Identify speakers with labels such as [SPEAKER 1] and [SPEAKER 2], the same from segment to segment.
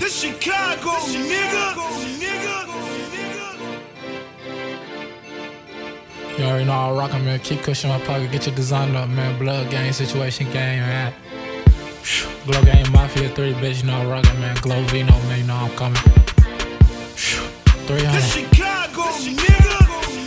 [SPEAKER 1] This Chicago, nigga.
[SPEAKER 2] You already know I'm rockin', man. Keep cushion my pocket, get your design up, man. Blood gang, situation gang, man. Glow gang, Mafia 3, bitch, you know I'm rockin', man. Glow Vino, man, you know I'm coming. 300.
[SPEAKER 1] This Chicago, nigga.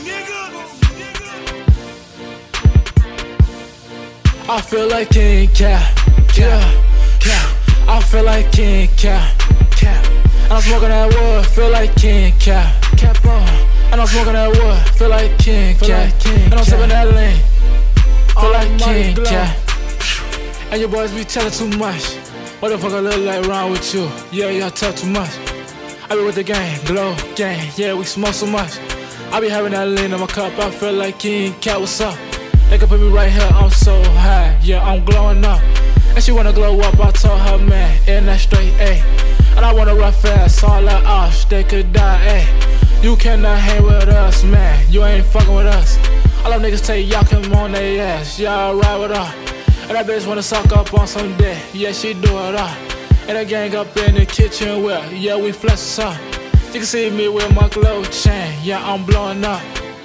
[SPEAKER 2] I feel like King Cap, yeah, Cap. I feel like King Cap, Cap. And I'm smoking that wood, feel like King Cap, Cap on. And I'm smoking that wood, feel like King Cap, and I'm sipping that lean, feel like King Cap. And your boys be telling too much. What the fuck I look like wrong with you? Yeah, y'all talk too much. I be with the gang, Glow gang, yeah, we smoke so much. I be having that lean in my cup, I feel like King Cap, what's up? They can put me right here, I'm so high, yeah, I'm glowing up. And she wanna glow up, I told her, man, in that straight A. And I wanna run fast, all like us, they could die, ayy. You cannot hang with us, man, you ain't fucking with us. All them niggas tell y'all come on they ass, y'all ride with her. And that bitch wanna suck up on some dick, yeah, she do it up. And the gang up in the kitchen with, yeah, we flex up. You can see me with my glow chain, yeah, I'm blowing up.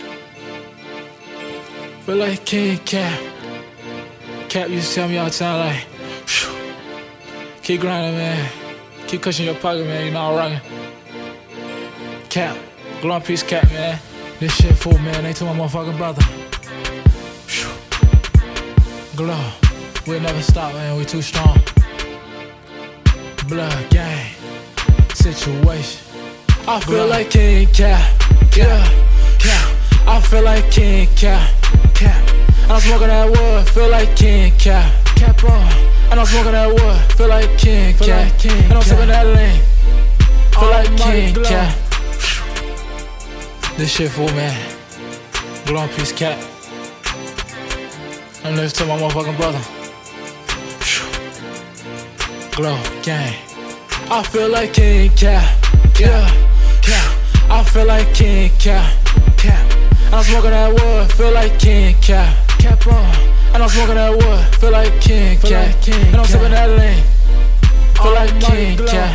[SPEAKER 2] Feel like King Cap. Cap used to tell me all the time, like, phew. Keep grinding, man. Keep cushion your pocket, man, you know I'm rockin'. Cap, glow on peace Cap, man. This shit fool, man, they to my motherfucking brother. Phew. Glow, we'll never stop, man, we too strong. Blood gang, situation. I feel like King Cap, yeah, Cap. I feel like King Cap, Cap. And I'm smoking that wood, feel like King Cap, Cap on. And I'm smoking that wood, feel like King Cap, and I'm sipping that lean, feel like King Cap. This shit fool, man. Glow on peace Cap. I'm listening to my motherfucking brother. Glow gang. I feel like King Cap, yeah, Cap. I feel like King Cap, Cap. And I'm smoking that wood, feel like King Cap, Cap on. And I'm smoking that wood, feel like King Cap, and I'm sipping that lean, feel like King Cap.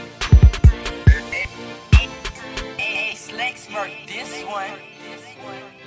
[SPEAKER 3] Hey, Slex, this one.